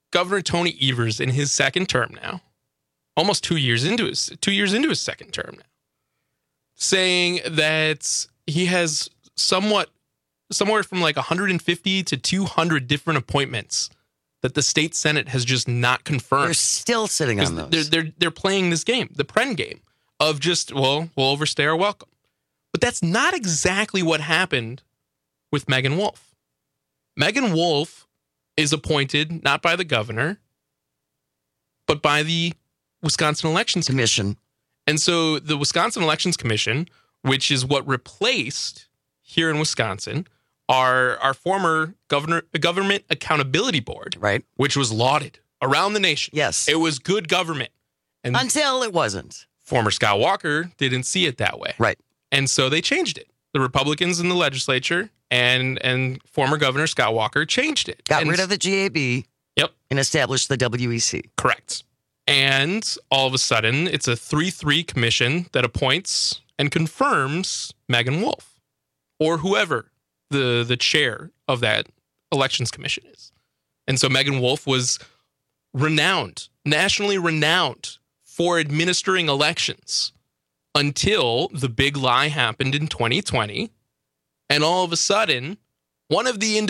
Governor Tony Evers in his second term now, almost 2 years into his second term now, saying that he has somewhere from like 150 to 200 different appointments that the state Senate has just not confirmed. They're still sitting on those. They're playing this game, the Pren game, of just, well, we'll overstay our welcome. But that's not exactly what happened with Megan Wolf. Megan Wolf is appointed not by the governor, but by the Wisconsin Elections Commission. And so the Wisconsin Elections Commission, which is what replaced here in Wisconsin our former Government Accountability Board, right, which was lauded around the nation. Yes. It was good government. And until it wasn't. Former Scott Walker didn't see it that way. Right. And so they changed it. The Republicans in the legislature and former Governor Scott Walker changed it. Got rid of the GAB. Yep. And established the WEC. Correct. And all of a sudden, it's a 3-3 commission that appoints and confirms Megan Wolf or whoever the chair of that elections commission is. And so Megan Wolf was renowned, nationally renowned for administering elections until the big lie happened in 2020. And all of a sudden, one of the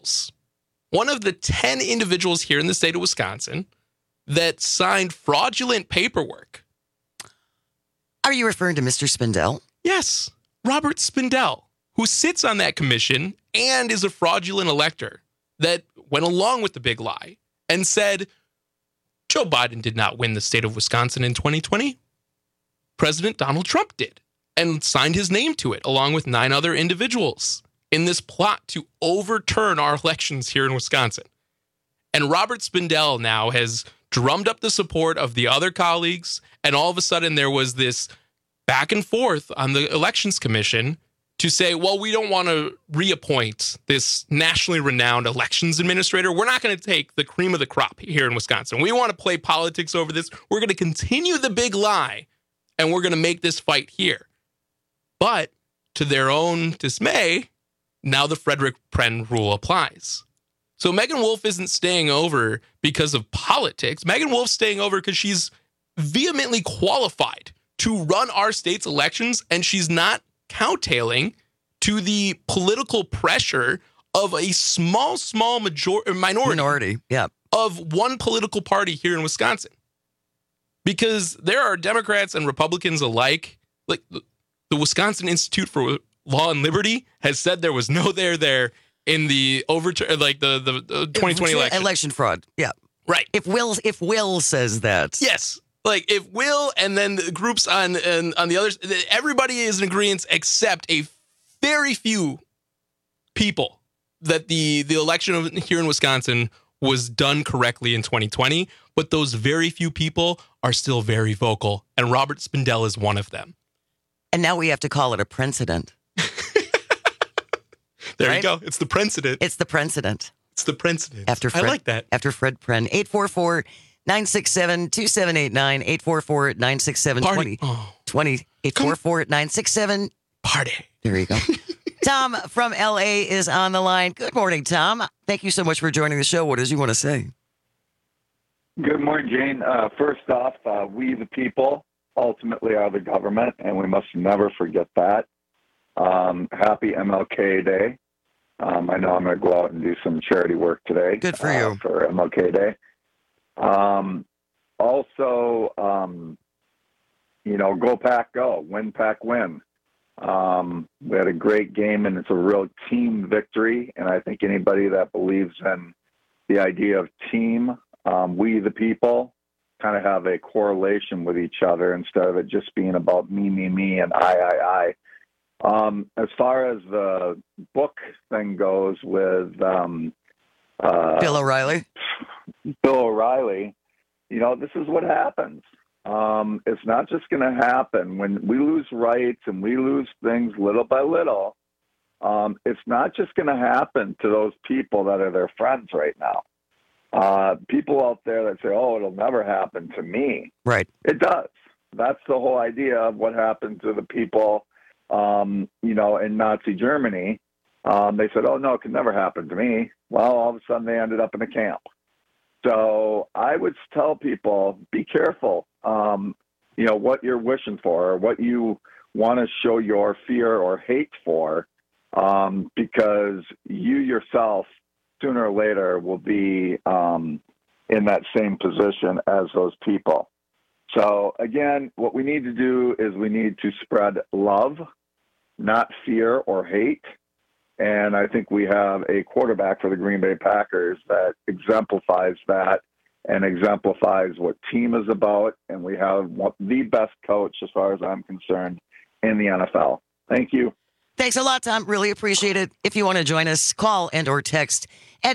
10 individuals here in the state of Wisconsin that signed fraudulent paperwork. Are you referring to Mr. Spindell? Yes, Robert Spindell, who sits on that commission and is a fraudulent elector that went along with the big lie and said, Joe Biden did not win the state of Wisconsin in 2020. President Donald Trump did, and signed his name to it along with 9 other individuals in this plot to overturn our elections here in Wisconsin. And Robert Spindell now has drummed up the support of the other colleagues, and all of a sudden there was this back and forth on the Elections Commission to say, well, we don't want to reappoint this nationally renowned elections administrator. We're not going to take the cream of the crop here in Wisconsin. We want to play politics over this. We're going to continue the big lie, and we're going to make this fight here. But to their own dismay, now the Frederick Pren rule applies. So Megan Wolf isn't staying over because of politics. Megan Wolf's staying over because she's vehemently qualified to run our state's elections, and she's not cowtailing to the political pressure of a small minority of one political party here in Wisconsin. Because there are Democrats and Republicans alike. Like the Wisconsin Institute for Law and Liberty has said there was no there in the overturn, like the 2020 election. Election fraud. Yeah. Right. If Will says that. Yes. Like if Will and then the groups on the others, everybody is in agreement except a very few people that the election here in Wisconsin was done correctly in 2020. But those very few people are still very vocal. And Robert Spindell is one of them. And now we have to call it a precedent. There you go. It's the precedent. It's the precedent. It's the precedent. I like that. After Fred Pren. 844-967-2789. 844-967-2020. 844-967. Party. There you go. Tom from LA is on the line. Good morning, Tom. Thank you so much for joining the show. What does you want to say? Good morning, Jane. First off, we the people ultimately are the government, and we must never forget that. Happy MLK Day. I know I'm going to go out and do some charity work today. Good for you. For MLK Day. Also, go Pack Go, win Pack win. We had a great game, and it's a real team victory. And I think anybody that believes in the idea of team, we the people, kind of have a correlation with each other instead of it just being about me, and I. As far as the book thing goes with Bill O'Reilly, this is what happens. It's not just going to happen when we lose rights and we lose things little by little. It's not just going to happen to those people that are their friends right now. People out there that say, oh, it'll never happen to me. Right. It does. That's the whole idea of what happened to the people, in Nazi Germany. They said, oh, no, it could never happen to me. Well, all of a sudden they ended up in a camp. So I would tell people, be careful, what you're wishing for or what you want to show your fear or hate for, because you yourself, sooner or later, will be in that same position as those people. So again, what we need to do is we need to spread love, not fear or hate. And I think we have a quarterback for the Green Bay Packers that exemplifies that and exemplifies what team is about. And we have the best coach, as far as I'm concerned, in the NFL. Thank you. Thanks a lot, Tom. Really appreciate it. If you want to join us, call and or text at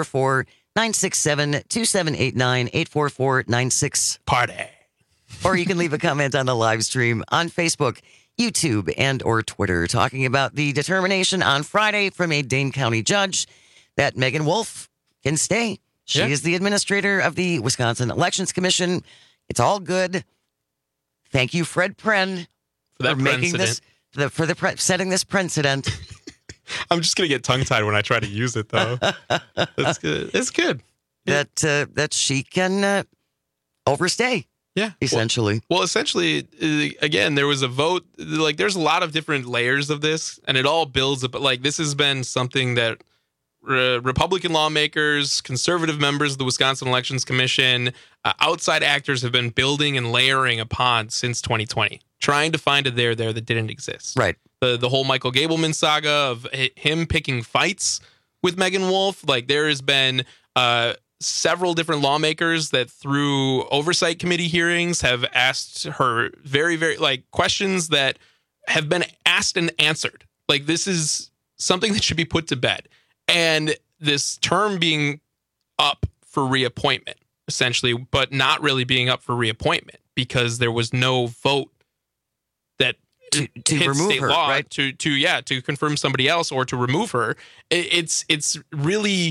844-967-2789, 844-96-PARTY. Or you can leave a comment on the live stream on Facebook, YouTube, and or Twitter, talking about the determination on Friday from a Dane County judge that Megan Wolf can stay. She is the administrator of the Wisconsin Elections Commission. It's all good. Thank you, Fred Pren, for making this, setting this precedent. I'm just going to get tongue-tied when I try to use it, though. That's good. It's good. That she can overstay. Yeah. Essentially. Well, essentially, again, there was a vote. Like, there's a lot of different layers of this, and it all builds up. But, like, this has been something that Republican lawmakers, conservative members of the Wisconsin Elections Commission, outside actors have been building and layering upon since 2020, trying to find a there that didn't exist. Right. The whole Michael Gableman saga of him picking fights with Megan Wolf. Like, there has been several different lawmakers that through oversight committee hearings have asked her very, very questions that have been asked and answered. Like, this is something that should be put to bed. And this term being up for reappointment, essentially, but not really being up for reappointment because there was no vote that to hit remove state her, law right? to confirm somebody else or to remove her. It's really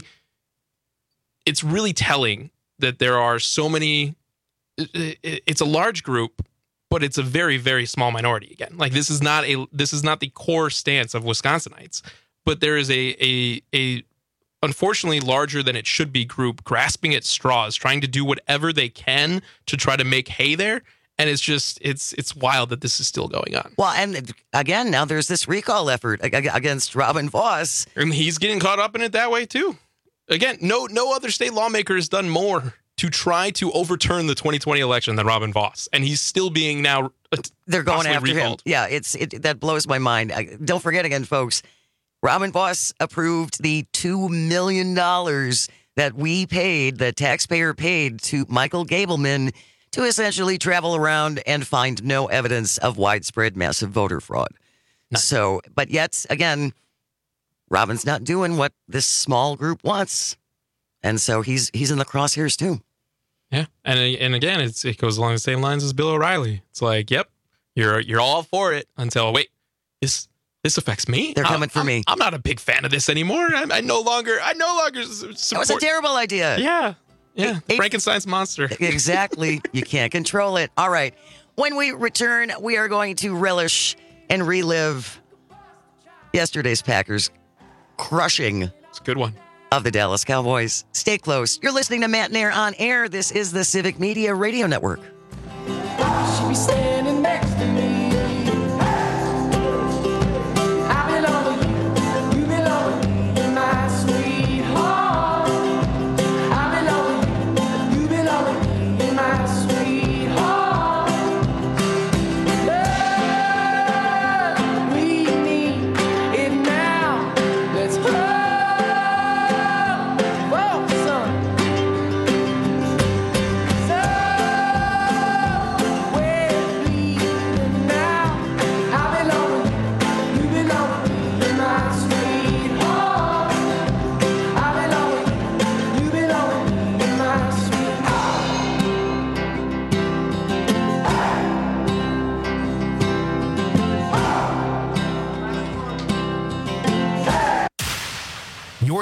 telling that there are so many. It's a large group, but it's a very, very small minority. Again, like this is not the core stance of Wisconsinites, but there is a unfortunately larger than it should be group grasping at straws, trying to do whatever they can to try to make hay there. And it's wild that this is still going on. Well, and again, now there's this recall effort against Robin Voss. And he's getting caught up in it that way, too. Again, no other state lawmaker has done more to try to overturn the 2020 election than Robin Voss. And he's still being now they're going after recalled. him. Yeah, that blows my mind. Don't forget again, folks, Robin Voss approved the $2 million that we paid, the taxpayer paid to Michael Gableman to essentially travel around and find no evidence of widespread massive voter fraud. So, but yet, again, Robin's not doing what this small group wants. And so he's in the crosshairs too. Yeah. And again, it goes along the same lines as Bill O'Reilly. It's like, yep, you're all for it until, wait, this affects me. They're coming for me. I'm not a big fan of this anymore. I no longer support. That was a terrible idea. Yeah. Frankenstein's monster. Exactly. You can't control it. All right. When we return, we are going to relish and relive yesterday's Packers crushing. It's a good one. Of the Dallas Cowboys. Stay close. You're listening to Matt Nair on air. This is the Civic Media Radio Network. She be standing next to me.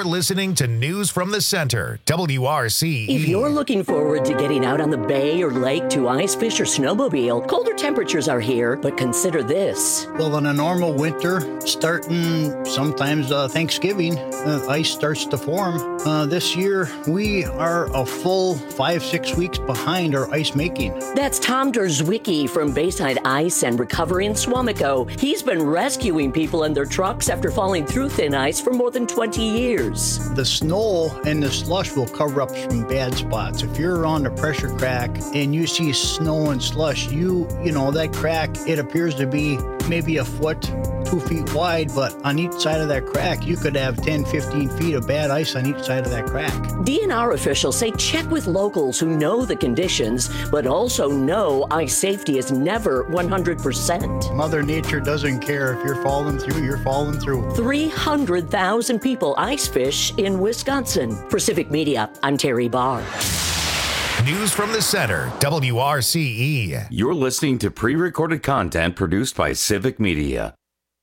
You're listening to News from the Center, WRCE. If you're looking forward to getting out on the bay or lake to ice fish or snowmobile, colder temperatures are here, but consider this. Well, in a normal winter, starting sometimes Thanksgiving, ice starts to form. This year, we are a full 5-6 weeks behind our ice making. That's Tom Derzwicki from Bayside Ice and Recovery in Swamico. He's been rescuing people and their trucks after falling through thin ice for more than 20 years. The snow and the slush will cover up some bad spots. If you're on a pressure crack and you see snow and slush, you know that crack, it appears to be maybe a foot, 2 feet wide, but on each side of that crack, you could have 10, 15 feet of bad ice on each side of that crack. DNR officials say check with locals who know the conditions, but also know ice safety is never 100%. Mother Nature doesn't care. If you're falling through, you're falling through. 300,000 people ice fish in Wisconsin. For Civic Media, I'm Terry Barr. News from the Center, WRCE. You're listening to pre-recorded content produced by Civic Media.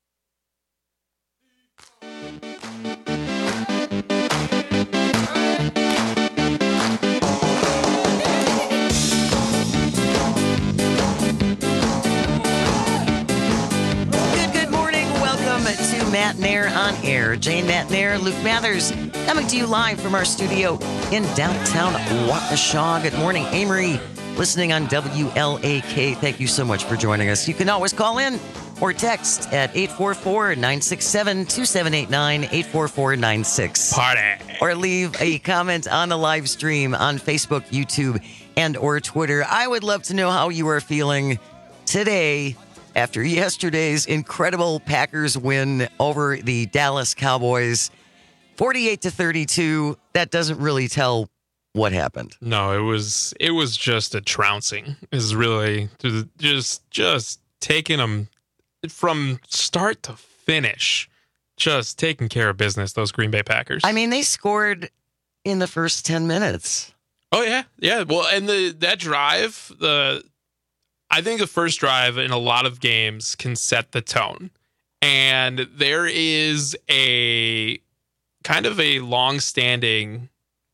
Matt Nair on air. Jane Matt Nair, Luke Mathers, coming to you live from our studio in downtown Waukesha. Good morning, Amory, listening on WLAK. Thank you so much for joining us. You can always call in or text at 844-967-2789, 844-96. Party. Or leave a comment on the live stream on Facebook, YouTube, and or Twitter. I would love to know how you are feeling today after yesterday's incredible Packers win over the Dallas Cowboys, 48-32. That doesn't really tell what happened. No, it was just a trouncing. Is really just taking them from start to finish, just taking care of business. Those Green Bay Packers. I mean, they scored in the first 10 minutes. Oh yeah. Well, and that drive, I think the first drive in a lot of games can set the tone. And there is a kind of a long-standing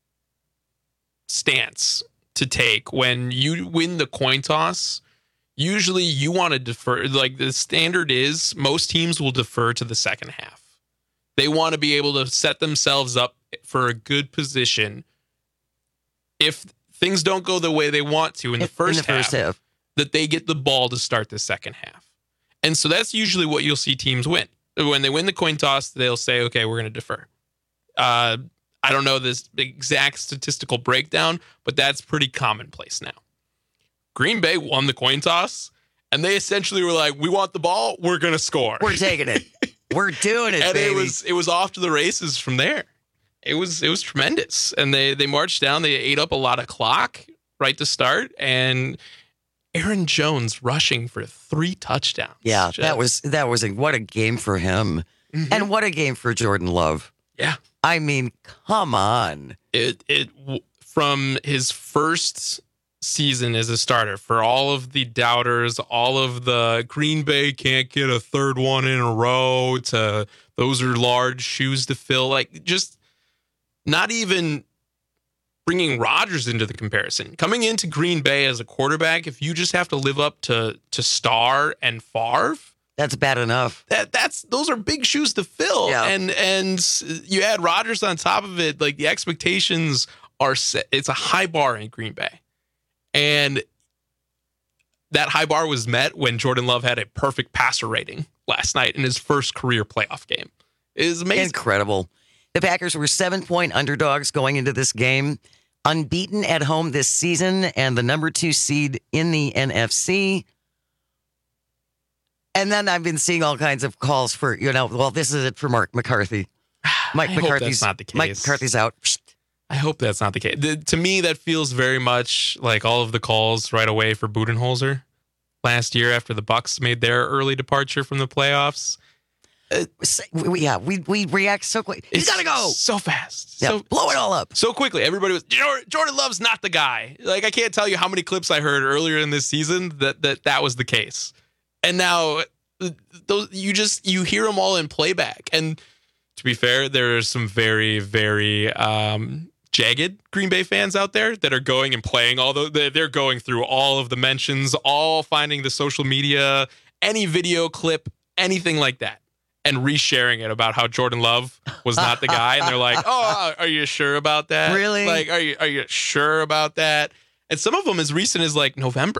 stance to take when you win the coin toss. Usually you want to defer. Like the standard is most teams will defer to the second half. They want to be able to set themselves up for a good position if things don't go the way they want to in the first half. That they get the ball to start the second half. And so that's usually what you'll see teams win. When they win the coin toss, they'll say, okay, we're going to defer. I don't know this exact statistical breakdown, but that's pretty commonplace now. Green Bay won the coin toss, and they essentially were like, we want the ball, we're going to score. We're taking it. We're doing it, and baby. It was off to the races from there. It was tremendous. And they marched down, they ate up a lot of clock right to start, and Aaron Jones rushing for 3 touchdowns. Yeah, that was what a game for him. Mm-hmm. And what a game for Jordan Love. Yeah. I mean, come on. It from his first season as a starter, for all of the doubters, all of the Green Bay can't get a third one in a row, to those are large shoes to fill, like just not even bringing Rodgers into the comparison. Coming into Green Bay as a quarterback, if you just have to live up to Starr and Favre, that's bad enough. Those are big shoes to fill. Yeah. And you add Rodgers on top of it, like the expectations are set. It's a high bar in Green Bay. And that high bar was met when Jordan Love had a perfect passer rating last night in his first career playoff game. It is amazing. Incredible. The Packers were 7-point underdogs going into this game, unbeaten at home this season, and the number 2 seed in the NFC. And then I've been seeing all kinds of calls for, well, this is it for Mark McCarthy. Mike McCarthy's not the case. Mike McCarthy's out. I hope that's not the case. To me, that feels very much like all of the calls right away for Budenholzer last year after the Bucs made their early departure from the playoffs. We react so quick. He's got to go so fast. Yeah, blow it all up so quickly. Everybody was, Jordan Love's not the guy. Like, I can't tell you how many clips I heard earlier in this season that was the case. And now you hear them all in playback. And to be fair, there are some very, very jagged Green Bay fans out there that are going and playing they're going through all of the mentions, all finding the social media, any video clip, anything like that, and resharing it about how Jordan Love was not the guy. And they're like, oh, are you sure about that? Really? Like, are you sure about that? And some of them as recent as like November.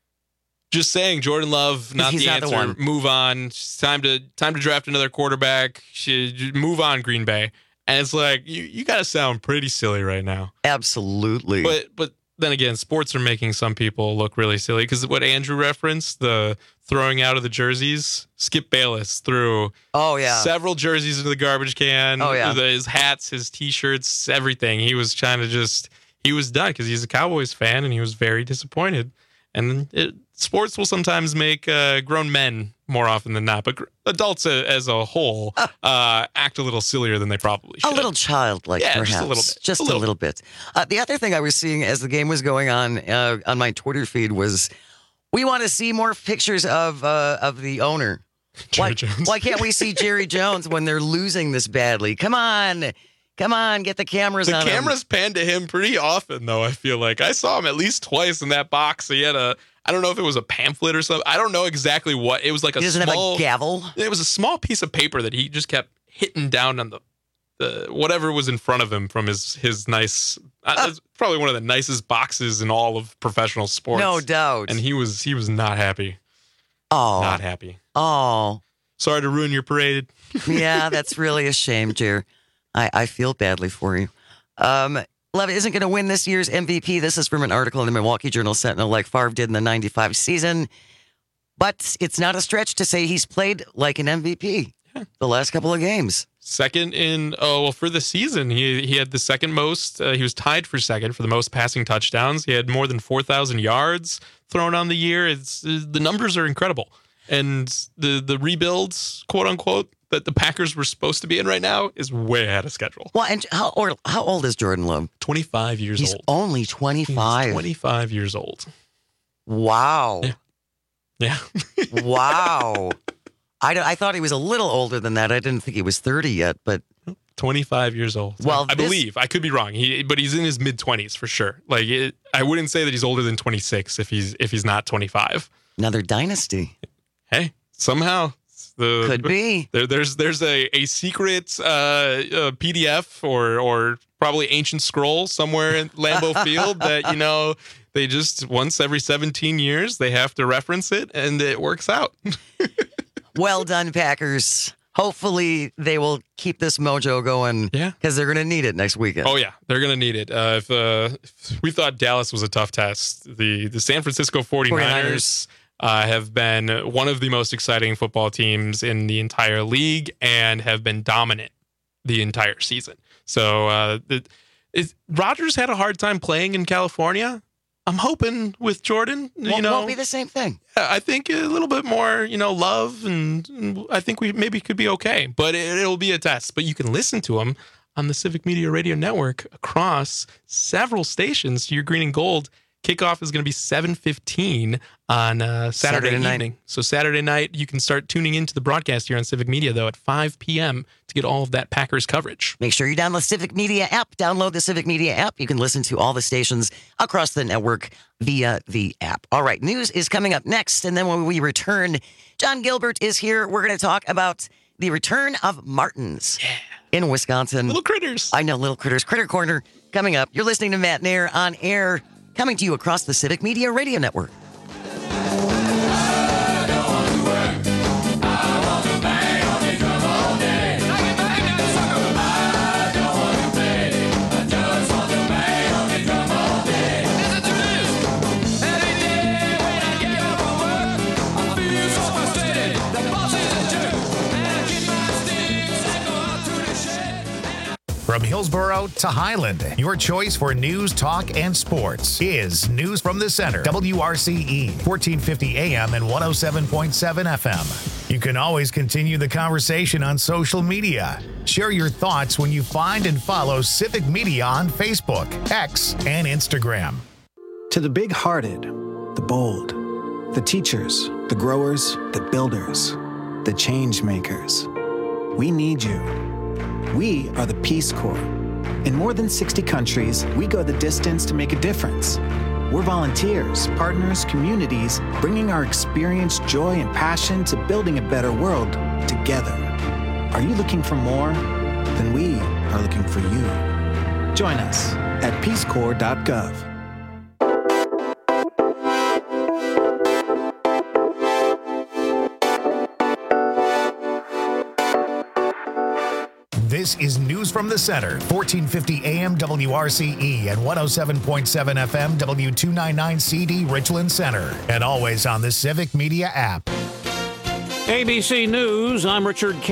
Just saying, Jordan Love, not the answer. Move on. It's time to draft another quarterback. Should move on, Green Bay. And it's like you got to sound pretty silly right now. Absolutely. But then again, sports are making some people look really silly because what Andrew referenced, the throwing out of the jerseys. Skip Bayless threw several jerseys into the garbage can. Oh yeah, his hats, his T-shirts, everything. He was trying to he was done because he's a Cowboys fan and he was very disappointed. And sports will sometimes make grown men more often than not, but adults as a whole act a little sillier than they probably should. A little childlike, perhaps. Just a little bit. Just a little bit. The other thing I was seeing as the game was going on my Twitter feed was, we want to see more pictures of the owner. Why can't we see Jerry Jones when they're losing this badly? Come on, get the cameras on him. The cameras pan to him pretty often, though, I feel like. I saw him at least twice in that box. He had I don't know if it was a pamphlet or something. I don't know exactly what. It was like he doesn't have a gavel? It was a small piece of paper that he just kept hitting down on the whatever was in front of him from his nice, probably one of the nicest boxes in all of professional sports. No doubt. And he was not happy. Oh. Not happy. Oh. Sorry to ruin your parade. Yeah, that's really a shame, Jer. I feel badly for you. Levitt isn't going to win this year's MVP. This is from an article in the Milwaukee Journal-Sentinel, like Favre did in the 95 season. But it's not a stretch to say he's played like an MVP the last couple of games. Second for the season, he had the second most. He was tied for second for the most passing touchdowns. He had more than 4,000 yards thrown on the year. The numbers are incredible. And the rebuilds, quote unquote, that the Packers were supposed to be in right now is way ahead of schedule. Well, and how old is Jordan Love? 25 years old. He's only 25. He's 25 years old. Wow. Yeah. Wow. I thought he was a little older than that. I didn't think he was 30 yet, but 25 years old. Well, I believe. I could be wrong. But he's in his mid-20s for sure. Like I wouldn't say that he's older than 26 if he's not 25. Another dynasty. Hey, somehow. Could be. There's a secret PDF or probably ancient scroll somewhere in Lambeau Field that, they just once every 17 years they have to reference it and it works out. Well done, Packers. Hopefully they will keep this mojo going. Yeah. Because they're going to need it next weekend. Oh, yeah. They're going to need it. If we thought Dallas was a tough test, the San Francisco 49ers have been one of the most exciting football teams in the entire league and have been dominant the entire season. So Rodgers had a hard time playing in California. I'm hoping with Jordan, won't be the same thing. I think a little bit more, love, and I think we maybe could be okay. But it'll be a test. But you can listen to him on the Civic Media Radio Network across several stations to your green and gold. Kickoff is going to be 7:15 on Saturday evening. Night. So Saturday night, you can start tuning into the broadcast here on Civic Media, though, at 5 p.m. to get all of that Packers coverage. Make sure you download the Civic Media app. Download the Civic Media app. You can listen to all the stations across the network via the app. All right, news is coming up next. And then when we return, John Gilbert is here. We're going to talk about the return of martins in Wisconsin. Little critters. I know, little critters. Critter Corner coming up. You're listening to Matt Nair on air, coming to you across the Civic Media Radio Network. From Hillsborough to Highland, your choice for news, talk, and sports is News from the Center. WRCE, 1450 AM and 107.7 FM. You can always continue the conversation on social media. Share your thoughts when you find and follow Civic Media on Facebook, X, and Instagram. To the big-hearted, the bold, the teachers, the growers, the builders, the change makers, we need you. We are the Peace Corps. In more than 60 countries, we go the distance to make a difference. We're volunteers, partners, communities, bringing our experience, joy, and passion to building a better world together. Are you looking for more? Then we are looking for you. Join us at peacecorps.gov. This is News from the Center, 1450 AM WRCE and 107.7 FM W299 CD Richland Center, and always on the Civic Media app. ABC News, I'm Richard